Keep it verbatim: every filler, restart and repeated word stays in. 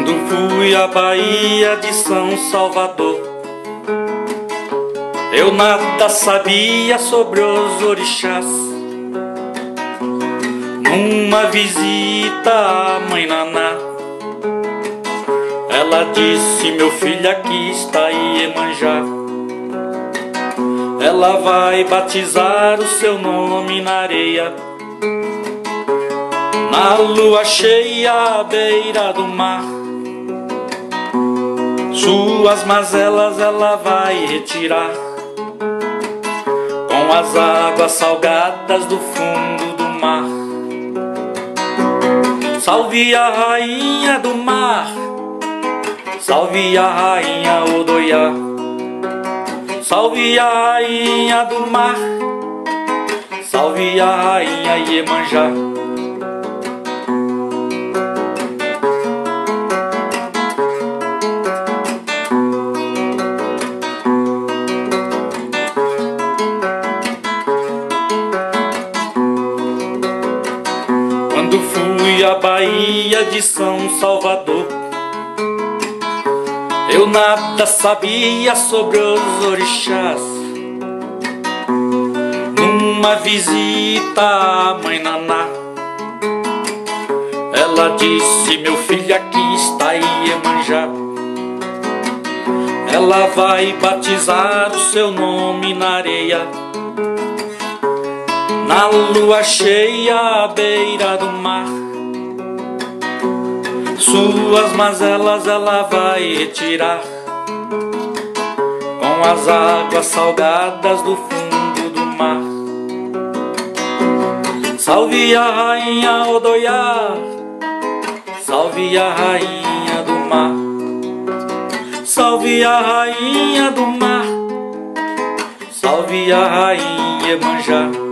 Quando fui à Baía de São Salvador, eu nada sabia sobre os orixás. Numa visita à mãe Naná, ela disse: meu filho, aqui está Iemanjá. Ela vai batizar o seu nome na areia, na lua cheia à beira do mar. Suas mazelas ela vai retirar com as águas salgadas do fundo do mar. Salve a rainha do mar, salve a rainha Odoiá, salve a rainha do mar, salve a rainha Iemanjá. Quando fui à Baía de São Salvador, eu nada sabia sobre os orixás. Numa visita à mãe Naná, ela disse: meu filho, aqui está Iemanjá. Ela vai batizar o seu nome na areia, na lua cheia à beira do mar. Suas mazelas ela vai retirar com as águas salgadas do fundo do mar. Salve a rainha Odoiá, salve a rainha do mar, salve a rainha do mar, salve a rainha Iemanjá.